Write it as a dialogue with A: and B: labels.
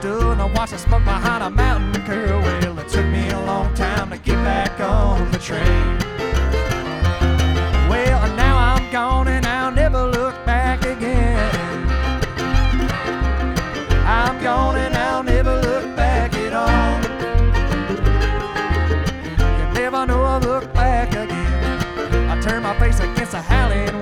A: stood and I watched the smoke behind a mountain curl. Well, it took me a long time to get back on the train. Well, now I'm gone and I'll never look back again. I'm gone and I'll never look back at all. You never know I'll look back again. I turn my face against a howling